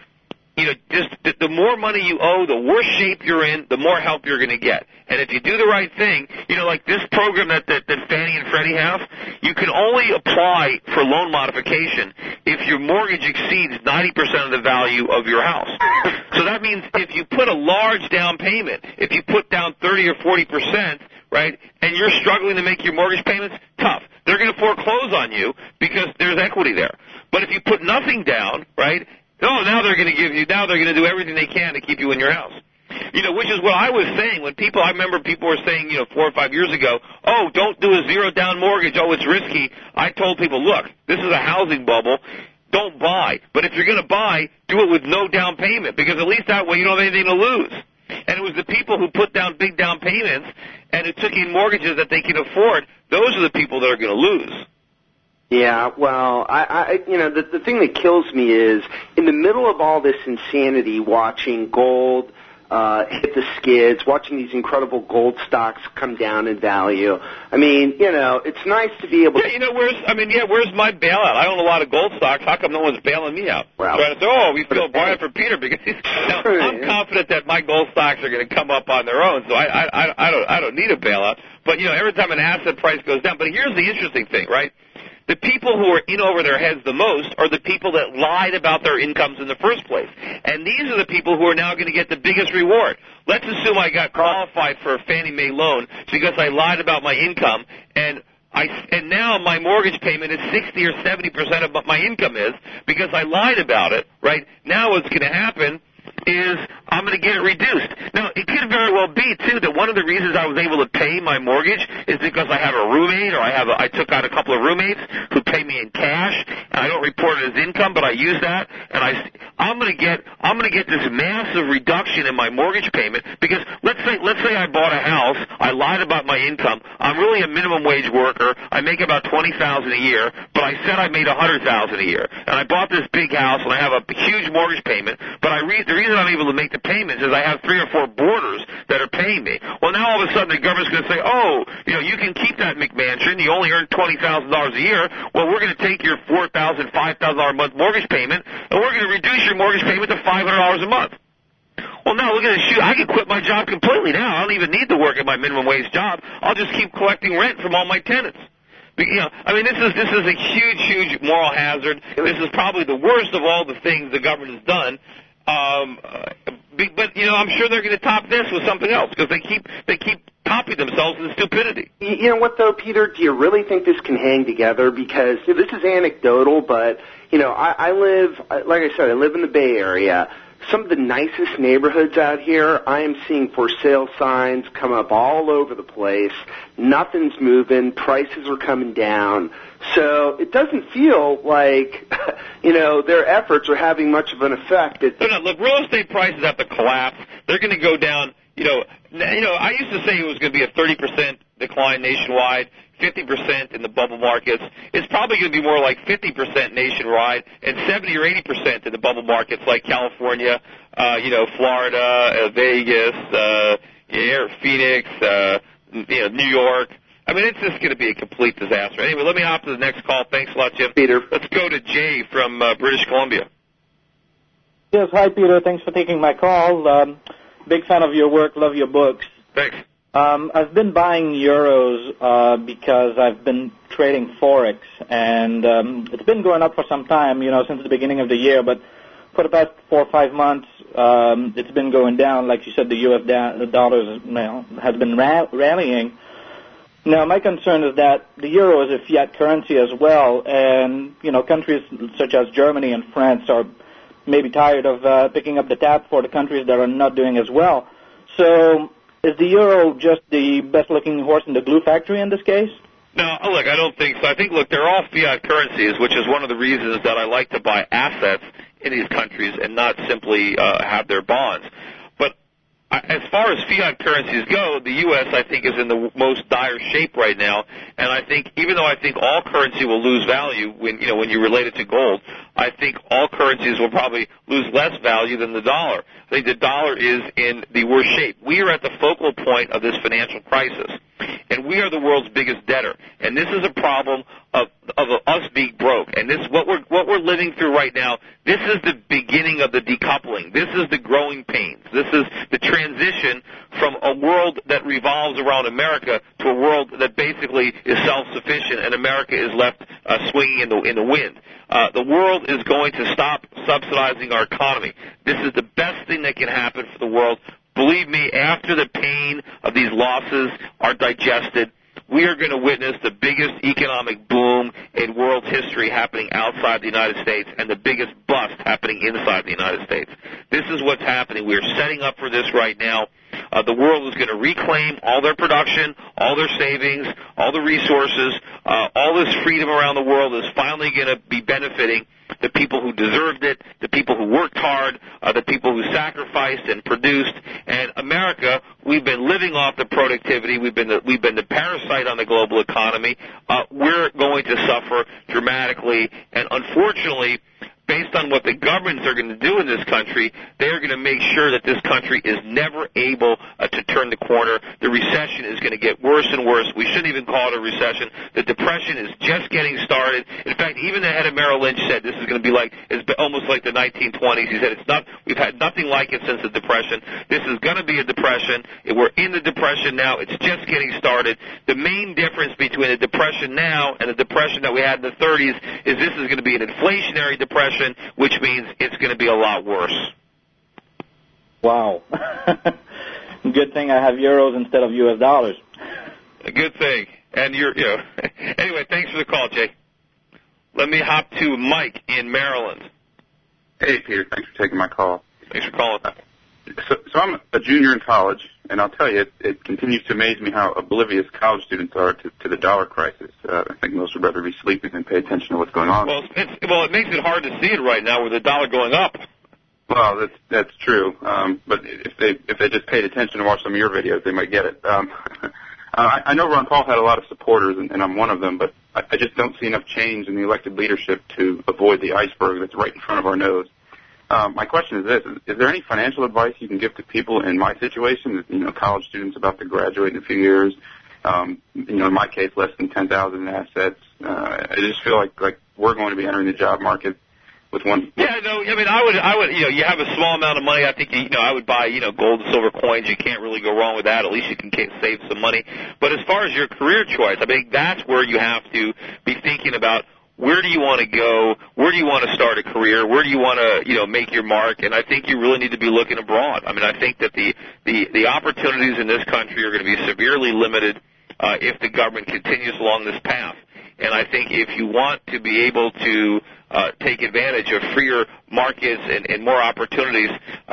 the more money you owe, the worse shape you're in, the more help you're going to get. And if you do the right thing, like this program that Fannie and Freddie have, you can only apply for loan modification if your mortgage exceeds 90% of the value of your house. So that means if you put a large down payment, if you put down 30 or 40%, right, and you're struggling to make your mortgage payments, tough. They're going to foreclose on you because there's equity there. But if you put nothing down, right, now they're going to do everything they can to keep you in your house. Which is what I was saying when I remember people were saying, 4 or 5 years ago, oh, don't do a zero down mortgage. Oh, it's risky. I told people, look, this is a housing bubble. Don't buy. But if you're going to buy, do it with no down payment because at least that way you don't have anything to lose. And it was the people who put down big down payments and who took in mortgages that they can afford, those are the people that are going to lose. Yeah, well, the thing that kills me is in the middle of all this insanity, watching gold hit the skids, watching these incredible gold stocks come down in value. I mean, it's nice to be able to... Yeah, where's my bailout? I own a lot of gold stocks. How come no one's bailing me out? Well, so I say, we feel bad for Peter because I'm confident that my gold stocks are going to come up on their own, so I don't need a bailout. But, every time an asset price goes down. But here's the interesting thing, right? The people who are in over their heads the most are the people that lied about their incomes in the first place. And these are the people who are now going to get the biggest reward. Let's assume I got qualified for a Fannie Mae loan because I lied about my income, and now my mortgage payment is 60 or 70% of what my income is because I lied about it, right? Now what's going to happen is I'm going to get it reduced. Now, it could very well be, too, that one of the reasons I was able to pay my mortgage is because I have a roommate, or I took out a couple of roommates who pay me in cash, and I don't report it as income, but I use that, and I'm going to get this massive reduction in my mortgage payment, because let's say I bought a house, I lied about my income, I'm really a minimum wage worker, I make about $20,000 a year, but I said I made $100,000 a year, and I bought this big house, and I have a huge mortgage payment, but the reason I'm able to make the payments is I have 3 or 4 boarders that are paying me. Well, now all of a sudden the government's going to say, oh, you can keep that McMansion, you only earn $20,000 a year, well, we're going to take your $4,000, $5,000 a month mortgage payment, and we're going to reduce your mortgage payment to $500 a month. Well, now look at this. I can quit my job completely now. I don't even need to work at my minimum wage job. I'll just keep collecting rent from all my tenants. This is a huge moral hazard. This is probably the worst of all the things the government has done. But I'm sure they're going to top this with something else because they keep topping themselves in stupidity. You know what, though, Peter? Do you really think this can hang together? Because this is anecdotal, but I live, like I said, I live in the Bay Area. Some of the nicest neighborhoods out here, I am seeing for sale signs come up all over the place. Nothing's moving. Prices are coming down. So it doesn't feel like, their efforts are having much of an effect. Look, real estate prices have to collapse. They're going to go down. I used to say it was going to be a 30% decline nationwide, 50% in the bubble markets. It's probably going to be more like 50% nationwide and 70 or 80% in the bubble markets like California, Florida, Vegas, Phoenix, New York. I mean, it's just going to be a complete disaster. Anyway, let me hop to the next call. Thanks a lot, Jim. Peter. Let's go to Jay from British Columbia. Yes, hi, Peter. Thanks for taking my call. Big fan of your work. Love your books. Thanks. I've been buying euros because I've been trading Forex, and it's been going up for some time, since the beginning of the year, but for the past 4 or 5 months, it's been going down. Like you said, the U.S. dollar has been rallying. Now, my concern is that the euro is a fiat currency as well, and, countries such as Germany and France are maybe tired of picking up the tab for the countries that are not doing as well. So is the euro just the best-looking horse in the glue factory in this case? No, look, I don't think so. I think, they're all fiat currencies, which is one of the reasons that I like to buy assets in these countries and not simply have their bonds. But as far as fiat currencies go, the U.S., I think, is in the most dire shape right now. And I think, even though I think all currency will lose value when you relate it to gold, I think all currencies will probably lose less value than the dollar. I think the dollar is in the worst shape. We are at the focal point of this financial crisis, and we are the world's biggest debtor. And this is a problem of us being broke. And this what we're living through right now. This is the beginning of the decoupling. This is the growing pains. This is the transition from a world that revolves around America to a world that basically is self-sufficient, and America is left swinging in the wind. The world is going to stop subsidizing our economy. This is the best thing that can happen for the world. Believe me, after the pain of these losses are digested, we are going to witness the biggest economic boom in world history happening outside the United States and the biggest bust happening inside the United States. This is what's happening. We are setting up for this right now. The world is going to reclaim all their production, all their savings, all the resources. All this freedom around the world is finally going to be benefiting the people who deserved it, the people who worked hard, the people who sacrificed and produced. And America, we've been living off the productivity. We've been the parasite on the global economy. We're going to suffer dramatically, and unfortunately, based on what the governments are going to do in this country, they're going to make sure that this country is never able to turn the corner. The recession is going to get worse and worse. We shouldn't even call it a recession. The depression is just getting started. In fact, even the head of Merrill Lynch said this is going to be almost like the 1920s. He said we've had nothing like it since the Depression. This is going to be a depression. We're in the Depression now. It's just getting started. The main difference between the Depression now and the Depression that we had in the 30s is this is going to be an inflationary depression, which means it's going to be a lot worse. Wow. Good thing I have euros instead of U.S. dollars. A good thing. And anyway, thanks for the call, Jay. Let me hop to Mike in Maryland. Hey, Peter. Thanks for taking my call. Thanks for calling. So I'm a junior in college, and I'll tell you, it continues to amaze me how oblivious college students are to the dollar crisis. I think most would rather be sleeping than pay attention to what's going on. Well, it makes it hard to see it right now with the dollar going up. Well, that's true. But if they just paid attention and watched some of your videos, they might get it. I know Ron Paul had a lot of supporters, and I'm one of them, but I just don't see enough change in the elected leadership to avoid the iceberg that's right in front of our nose. My question is this: is there any financial advice you can give to people in my situation? College students about to graduate in a few years. In my case, less than 10,000 in assets. I just feel like we're going to be entering the job market with one. Yeah, no, I mean, I would, you have a small amount of money. I think, I would buy, gold and silver coins. You can't really go wrong with that. At least you can save some money. But as far as your career choice, I think that's where you have to be thinking about. Where do you want to go? Where do you want to start a career? Where do you want to, make your mark? And I think you really need to be looking abroad. I mean, I think that the opportunities in this country are going to be severely limited if the government continues along this path. And I think if you want to be able to take advantage of freer markets and more opportunities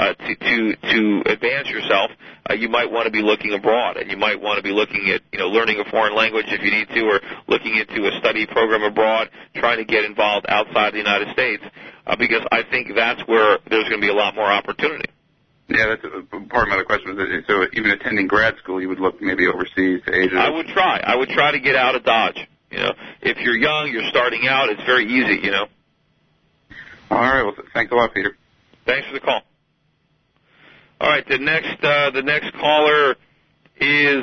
to advance yourself, you might want to be looking abroad, and you might want to be looking at learning a foreign language if you need to, or looking into a study program abroad, trying to get involved outside the United States, because I think that's where there's going to be a lot more opportunity. Yeah, that's part of my other question. Was so even attending grad school, you would look maybe overseas to Asia? I would try to get out of Dodge. If you're young, you're starting out, it's very easy, All right. Well, thanks a lot, Peter. Thanks for the call. All right. The next caller is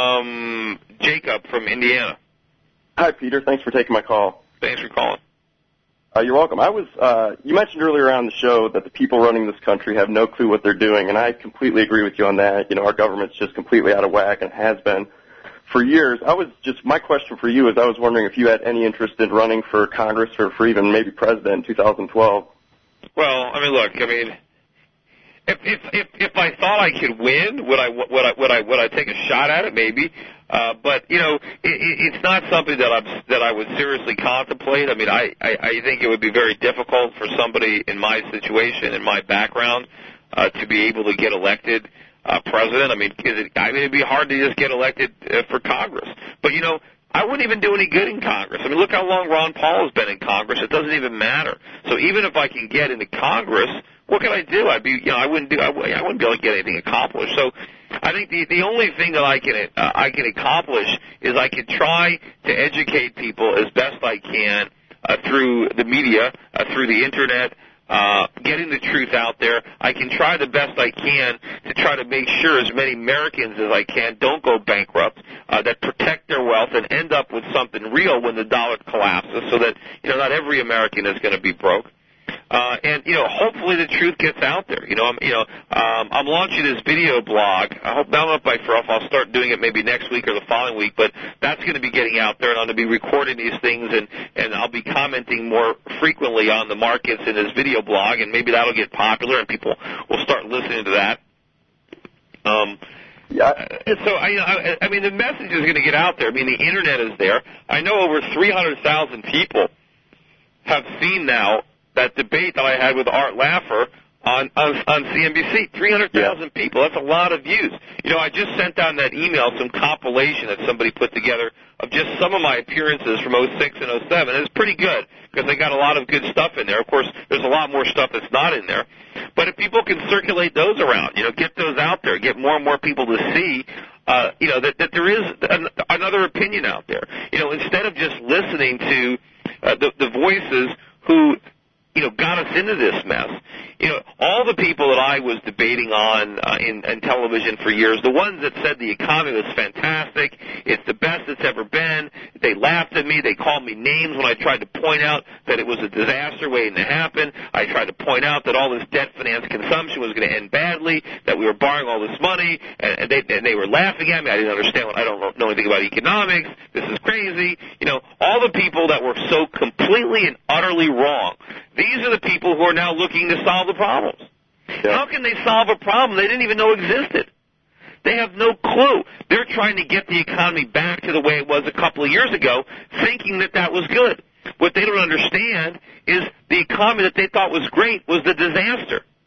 Jacob from Indiana. Hi, Peter. Thanks for taking my call. Thanks for calling. You're welcome. You mentioned earlier on the show that the people running this country have no clue what they're doing, and I completely agree with you on that. Our government's just completely out of whack and has been for years. My question for you is, I was wondering if you had any interest in running for Congress or for even maybe president in 2012. Well, if I thought I could win, would I take a shot at it? Maybe. But it's not something that I would seriously contemplate. I think it would be very difficult for somebody in my situation, in my background, to be able to get elected president. It'd be hard to just get elected for Congress. But I wouldn't even do any good in Congress. Look how long Ron Paul has been in Congress. It doesn't even matter. So even if I can get into Congress, what can I do? I wouldn't be able to get anything accomplished. So I think the only thing that I can accomplish is I can try to educate people as best I can through the media, through the internet, getting the truth out there. I can try the best I can to try to make sure as many Americans as I can don't go bankrupt, that protect their wealth and end up with something real when the dollar collapses, so that not every American is going to be broke. And hopefully the truth gets out there. I'm launching this video blog. I hope now I'm I'll start doing it maybe next week or the following week, but that's going to be getting out there, and I'm going to be recording these things, and I'll be commenting more frequently on the markets in this video blog, and maybe that'll get popular and people will start listening to that. The message is going to get out there. The internet is there. I know over 300,000 people have seen now that debate that I had with Art Laffer on CNBC. 300,000 people. That's a lot of views. I just sent down that email, some compilation that somebody put together of just some of my appearances from 06 and 07. It's pretty good because they got a lot of good stuff in there. Of course, there's a lot more stuff that's not in there. But if people can circulate those around, get those out there, get more and more people to see, that there is another opinion out there. Instead of just listening to the voices who got us into this mess. All the people that I was debating on in television for years, the ones that said the economy was fantastic, it's the best it's ever been, they laughed at me, they called me names when I tried to point out that it was a disaster waiting to happen. I tried to point out that all this debt-financed consumption was going to end badly, that we were borrowing all this money, and they were laughing at me. I didn't understand. I don't know anything about economics. This is crazy. All the people that were so completely and utterly wrong, these are the people who are now looking to solve the problems. Yeah. How can they solve a problem they didn't even know existed? They have no clue. They're trying to get the economy back to the way it was a couple of years ago, thinking that was good. What they don't understand is the economy that they thought was great was the disaster.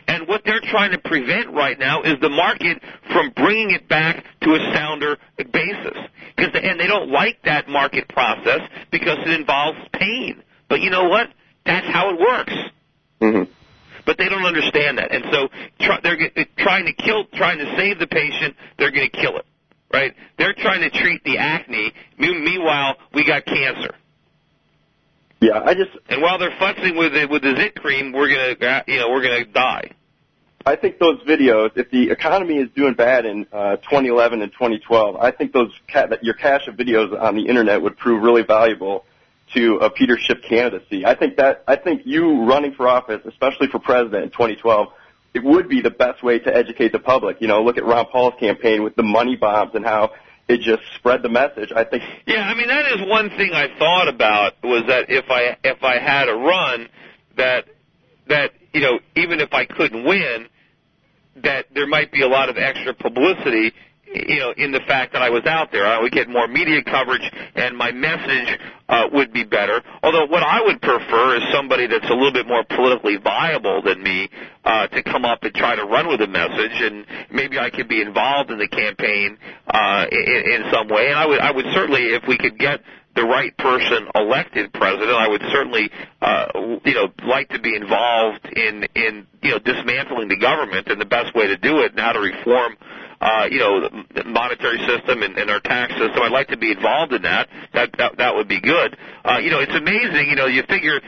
And what they're trying to prevent right now is the market from bringing it back to a sounder basis. And they don't like that market process because it involves pain. But you know what? That's how it works. Mm-hmm. But they don't understand that. And so they're trying to save the patient, they're going to kill it. Right? They're trying to treat the acne. Meanwhile, we got cancer. Yeah, and while they're futzing with the Zit cream, we're gonna die. I think those videos, if the economy is doing bad in 2011 and 2012, I think your cache of videos on the internet would prove really valuable to a Peter Schiff candidacy. I think you running for office, especially for president in 2012, it would be the best way to educate the public. You know, look at Ron Paul's campaign with the money bombs and how it just spread the message. I think. Yeah, I mean, that is one thing I thought about, was that if I had a run, that you know, even if I couldn't win, that there might be a lot of extra publicity, you know, in the fact that I was out there. I would get more media coverage, and my message would be better. Although what I would prefer is somebody that's a little bit more politically viable than me to come up and try to run with a message, and maybe I could be involved in the campaign in some way. And I would certainly, if we could get the right person elected president, I would certainly, you know, like to be involved in you know, dismantling the government, and the best way to do it and how to reform you know, the monetary system and our tax system. I'd like to be involved in that. That would be good. You know, it's amazing. You know, you figure,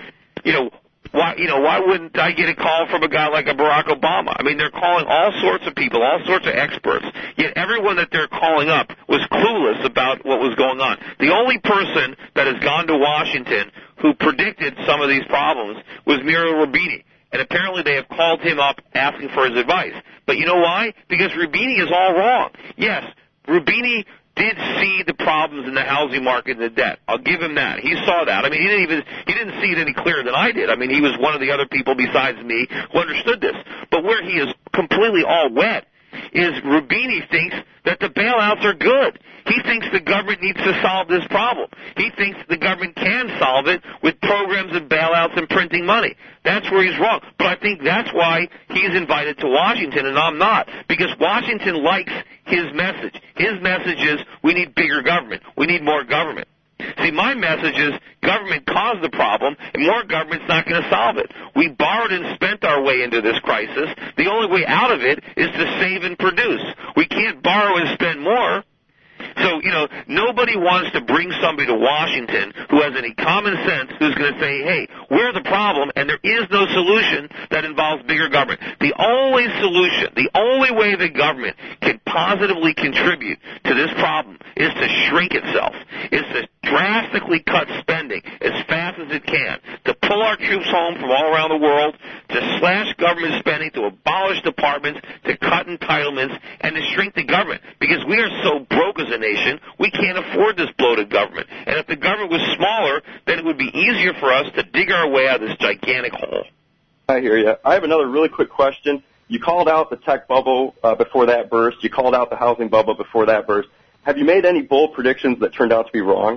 why wouldn't I get a call from a guy like a Barack Obama? I mean, they're calling all sorts of people, all sorts of experts. Yet everyone that they're calling up was clueless about what was going on. The only person that has gone to Washington who predicted some of these problems was Muriel Rubini. And apparently they have called him up asking for his advice. But you know why? Because Rubini is all wrong. Yes, Rubini did see the problems in the housing market and the debt. I'll give him that. He saw that. I mean, he didn't see it any clearer than I did. I mean, he was one of the other people besides me who understood this. But where he is completely all wet is Rubini thinks that the bailouts are good. He thinks the government needs to solve this problem. He thinks the government can solve it with programs and bailouts and printing money. That's where he's wrong. But I think that's why he's invited to Washington and I'm not. Because Washington likes his message. His message is, we need bigger government. We need more government. See, my message is government caused the problem, and more government's not going to solve it. We borrowed and spent our way into this crisis. The only way out of it is to save and produce. We can't borrow and spend more. So, you know, nobody wants to bring somebody to Washington who has any common sense, who's going to say, hey, we're the problem, and there is no solution that involves bigger government. The only solution, the only way the government can positively contribute to this problem is to shrink itself, is to drastically cut spending as fast as it can, to pull our troops home from all around the world, to slash government spending, to abolish departments, to cut entitlements, and to shrink the government. Because we are so broke as a nation, we can't afford this bloated government. And if the government was smaller, then it would be easier for us to dig our way out of this gigantic hole. I hear you. I have another really quick question. You called out the tech bubble before that burst. You called out the housing bubble before that burst. Have you made any bold predictions that turned out to be wrong?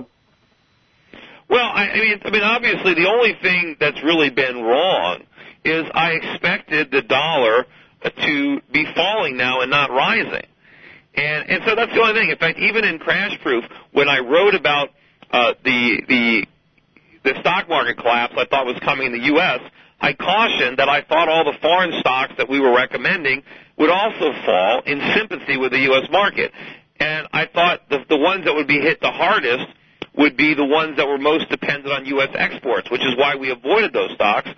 Well, I mean, obviously the only thing that's really been wrong is I expected the dollar to be falling now and not rising. And so that's the only thing. In fact, even in Crash Proof, when I wrote about the stock market collapse I thought was coming in the U.S., I cautioned that I thought all the foreign stocks that we were recommending would also fall in sympathy with the U.S. market. And I thought the ones that would be hit the hardest would be the ones that were most dependent on U.S. exports, which is why we avoided those stocks.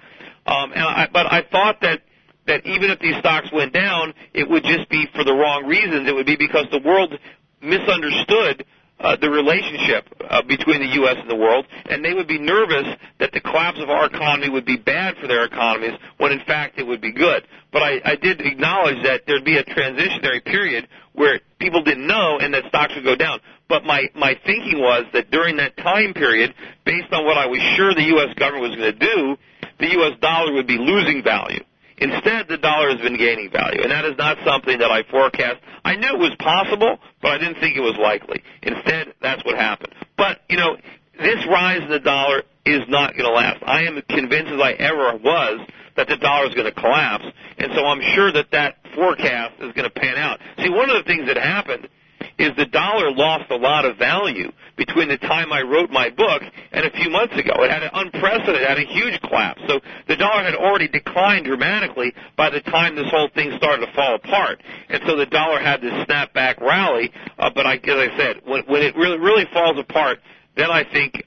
But I thought that even if these stocks went down, it would just be for the wrong reasons. It would be because the world misunderstood the relationship between the U.S. and the world, and they would be nervous that the collapse of our economy would be bad for their economies, when in fact it would be good. But I did acknowledge that there'd be a transitionary period where people didn't know and that stocks would go down. But my thinking was that during that time period, based on what I was sure the U.S. government was going to do, the U.S. dollar would be losing value. Instead, the dollar has been gaining value, and that is not something that I forecast. I knew it was possible, but I didn't think it was likely. Instead, that's what happened. But, you know, this rise in the dollar is not going to last. I am convinced, as I ever was, that the dollar is going to collapse. And so I'm sure that that forecast is going to pan out. See, one of the things that happened is the dollar lost a lot of value between the time I wrote my book and a few months ago. It had an unprecedented, had a huge collapse. So the dollar had already declined dramatically by the time this whole thing started to fall apart. And so the dollar had this snapback rally. But as I said, when it really falls apart, then I think,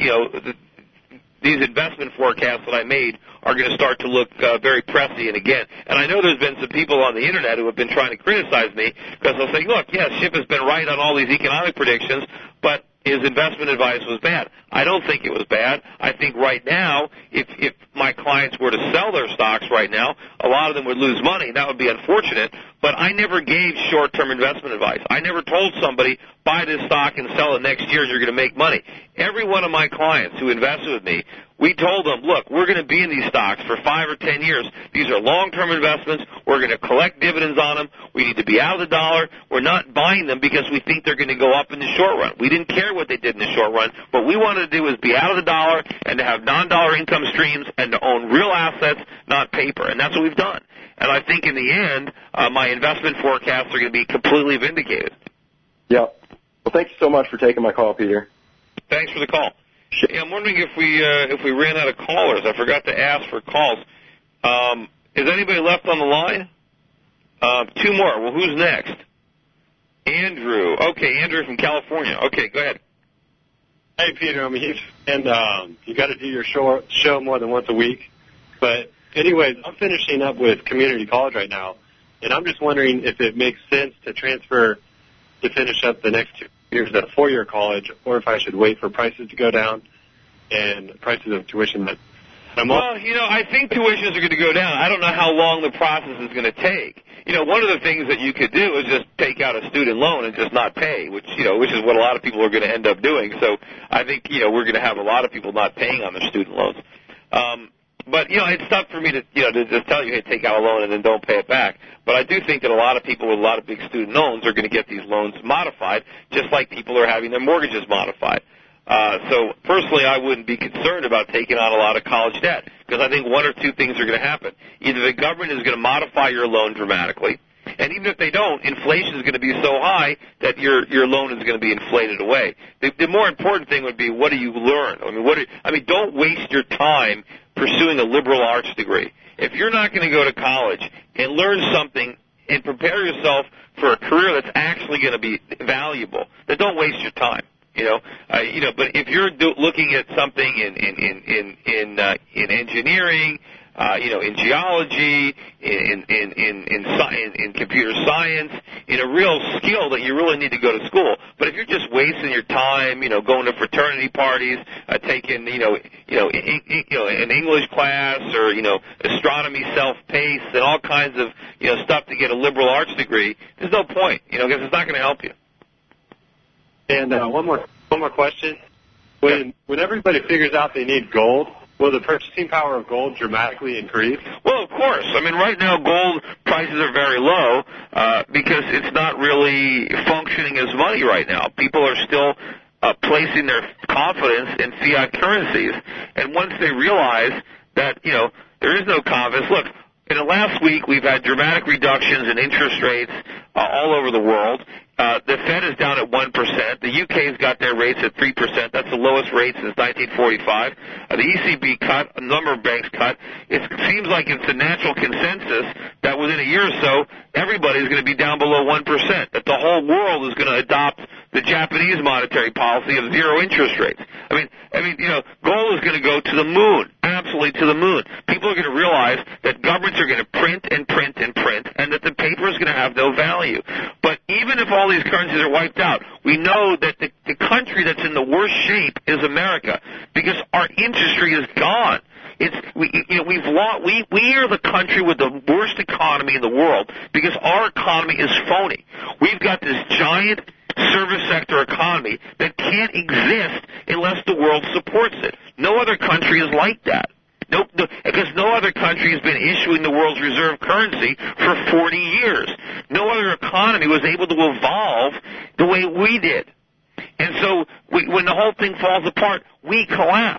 these investment forecasts that I made are going to start to look very prescient again. And I know there's been some people on the Internet who have been trying to criticize me because they'll say, look, yes, Schiff has been right on all these economic predictions, but his investment advice was bad. I don't think it was bad. I think right now, if my clients were to sell their stocks right now, a lot of them would lose money. That would be unfortunate. But I never gave short-term investment advice. I never told somebody, buy this stock and sell it next year and you're going to make money. Every one of my clients who invested with me, we told them, look, we're going to be in these stocks for 5 or 10 years. These are long-term investments. We're going to collect dividends on them. We need to be out of the dollar. We're not buying them because we think they're going to go up in the short run. We didn't care what they did in the short run. What we wanted to do was be out of the dollar and to have non-dollar income streams and to own real assets, not paper. And that's what we've done. And I think in the end, my investment forecasts are going to be completely vindicated. Yeah. Well, thank you so much for taking my call, Peter. Thanks for the call. Hey, I'm wondering if we ran out of callers. I forgot to ask for calls. Is anybody left on the line? 2 more. Well, who's next? Andrew. Okay, Andrew from California. Okay, go ahead. Hey, Peter, I'm a huge fan. You got to do your show more than once a week. But anyways, I'm finishing up with community college right now, and I'm just wondering if it makes sense to transfer to finish up the next 2 years at a 4-year college, or if I should wait for prices to go down and prices of tuition. Well, I think tuitions are going to go down. I don't know how long the process is going to take. One of the things that you could do is just take out a student loan and just not pay, which is what a lot of people are going to end up doing. So I think, we're going to have a lot of people not paying on their student loans. But, it's tough for me to just tell you, hey, take out a loan and then don't pay it back. But I do think that a lot of people with a lot of big student loans are going to get these loans modified, just like people are having their mortgages modified. So personally, I wouldn't be concerned about taking on a lot of college debt, because I think 1 or 2 things are going to happen. Either the government is going to modify your loan dramatically, and even if they don't, inflation is going to be so high that your loan is going to be inflated away. The more important thing would be, what do you learn? Don't waste your time pursuing a liberal arts degree. If you're not going to go to college and learn something and prepare yourself for a career that's actually going to be valuable, then don't waste your time. But if you're looking at something in engineering, in geology, in computer science, in a real skill that you really need to go to school. But if you're just wasting your time, going to fraternity parties, taking, an English class or, astronomy self-paced and all kinds of, stuff to get a liberal arts degree, there's no point, because it's not going to help you. And one more question. When everybody figures out they need gold, will the purchasing power of gold dramatically increase? Well, of course. Right now gold prices are very low because it's not really functioning as money right now. People are still placing their confidence in fiat currencies. And once they realize that, there is no confidence. Look, in the last week we've had dramatic reductions in interest rates all over the world. The Fed is down at 1%. The UK's got their rates at 3%. That's the lowest rate since 1945. The ECB cut, a number of banks cut. It seems like it's a natural consensus that within a year or so, everybody's going to be down below 1%, that the whole world is going to adopt the Japanese monetary policy of zero interest rates. Gold is going to go to the moon, absolutely to the moon. People are going to realize that governments are going to print and print and print, and that the paper is going to have no value. But even if all these currencies are wiped out, we know that the country that's in the worst shape is America, because our industry is gone. We are the country with the worst economy in the world because our economy is phony. We've got this giant service sector economy that can't exist unless the world supports it. No other country is like that. Because no other country has been issuing the world's reserve currency for 40 years. No other economy was able to evolve the way we did. And so when the whole thing falls apart, we collapse.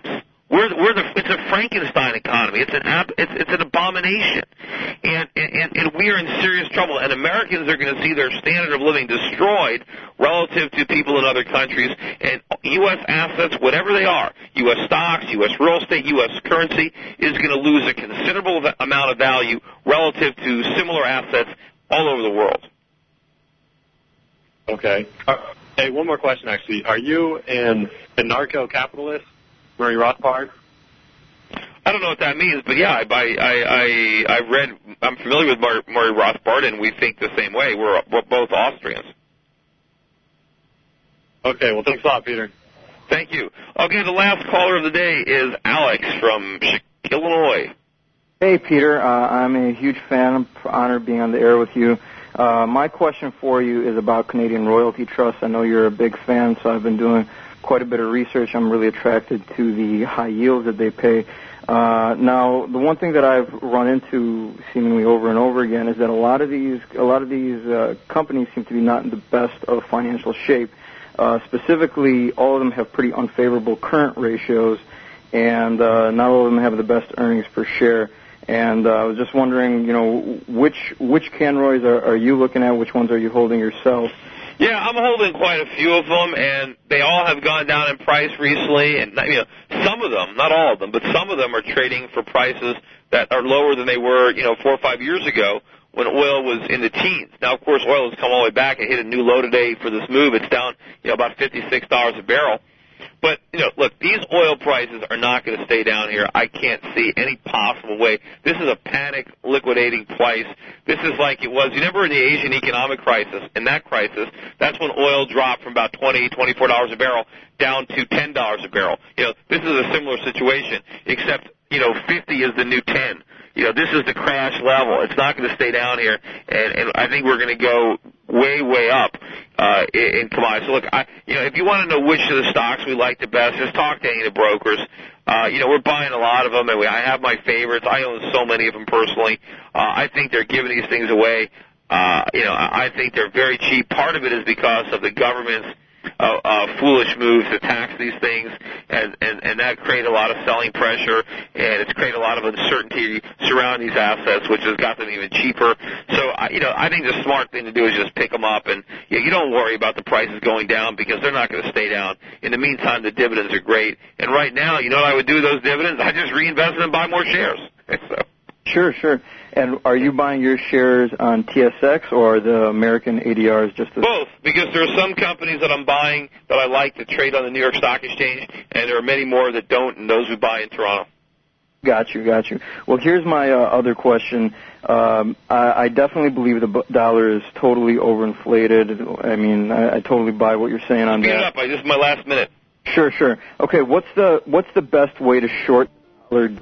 It's a Frankenstein economy. It's an abomination, and we are in serious trouble. And Americans are going to see their standard of living destroyed relative to people in other countries. And U.S. assets, whatever they are, U.S. stocks, U.S. real estate, U.S. currency, is going to lose a considerable amount of value relative to similar assets all over the world. Okay. Hey, one more question, actually. Are you an anarcho-capitalist, Murray Rothbard? I don't know what that means, but yeah, I'm familiar with Murray Rothbard, and we think the same way. We're both Austrians. Okay, well, thanks a lot, Peter. Thank you. Okay, the last caller of the day is Alex from Illinois. Hey, Peter. I'm a huge fan. I'm honored being on the air with you. My question for you is about Canadian Royalty Trust. I know you're a big fan, so I've been doing quite a bit of research. I'm really attracted to the high yields that they pay. Now, the one thing that I've run into seemingly over and over again is that a lot of these companies seem to be not in the best of financial shape. Specifically, all of them have pretty unfavorable current ratios, and not all of them have the best earnings per share. And I was just wondering, which Canroys are you looking at? Which ones are you holding yourself? Yeah, I'm holding quite a few of them, and they all have gone down in price recently. And some of them, not all of them, but some of them are trading for prices that are lower than they were, 4 or 5 years ago when oil was in the teens. Now, of course, oil has come all the way back. It hit a new low today for this move. It's down, about $56 a barrel. But, look, these oil prices are not going to stay down here. I can't see any possible way. This is a panic liquidating price. This is like it was. You remember in the Asian economic crisis, in that crisis, that's when oil dropped from about $20, $24 a barrel down to $10 a barrel. This is a similar situation, except, 50 is the new 10. This is the crash level. It's not going to stay down here, and I think we're going to go way, way up in commodities. So look, if you want to know which of the stocks we like the best, just talk to any of the brokers. We're buying a lot of them, and I have my favorites. I own so many of them personally. I think they're giving these things away. I think they're very cheap. Part of it is because of the government's foolish moves to tax these things, and that created a lot of selling pressure, and it's created a lot of uncertainty surrounding these assets, which has got them even cheaper. So, I think the smart thing to do is just pick them up, and you don't worry about the prices going down because they're not going to stay down. In the meantime, the dividends are great, and right now, you know what I would do with those dividends? I just reinvest them and buy more shares. So. Sure. And are you buying your shares on TSX or the American ADRs? Both, because there are some companies that I'm buying that I like to trade on the New York Stock Exchange, and there are many more that don't, and those who buy in Toronto. Got you. Well, here's my other question. I definitely believe the dollar is totally overinflated. I mean, I totally buy what you're saying on that. Speed it up. This is my last minute. Sure. Okay, what's the best way to short the dollar?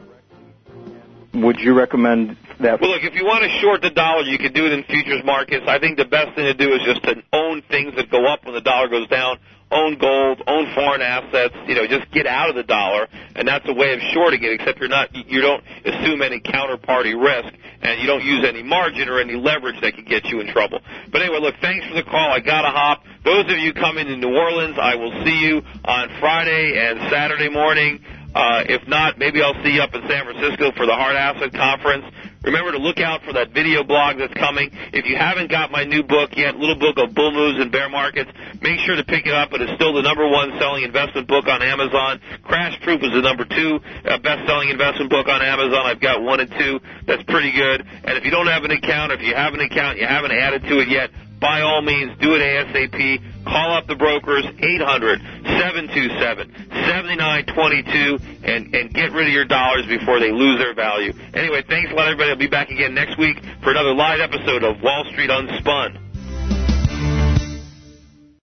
Would you recommend that? Well, look, if you want to short the dollar, you can do it in futures markets. I think the best thing to do is just to own things that go up when the dollar goes down. Own gold, own foreign assets, just get out of the dollar, and that's a way of shorting it, except you don't assume any counterparty risk, and you don't use any margin or any leverage that could get you in trouble. But anyway, look, thanks for the call. I got to hop. Those of you coming to New Orleans, I will see you on Friday and Saturday morning. If not, maybe I'll see you up in San Francisco for the Hard Asset Conference. Remember to look out for that video blog that's coming. If you haven't got my new book yet, little book of bull moves and bear markets, make sure to pick it up. It is still the #1 selling investment book on Amazon. Crash Proof is the #2 best-selling investment book on Amazon. I've got 1 and 2. That's pretty good. And if you don't have an account, or if you have an account and you haven't added to it yet, by all means, do it ASAP. Call up the brokers, 800-727-7922, and get rid of your dollars before they lose their value. Anyway, thanks a lot, everybody. I'll be back again next week for another live episode of Wall Street Unspun.